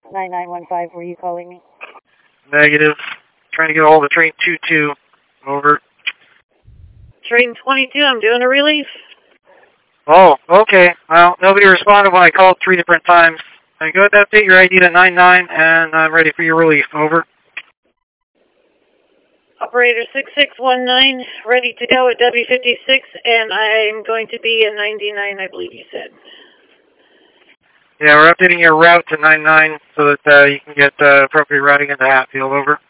9915, were you calling me? Negative. Trying to get a hold of train 22. Over. Train 22, I'm doing a relief. Oh, okay. Well, nobody responded when I called 3 different times. Go ahead and update your ID to 99, and I'm ready for your relief. Over. Operator 6619, ready to go at W56, and I'm going to be at 99, I believe you said. Yeah, we're updating your route to 99 so that you can get appropriate routing into Hatfield. Over.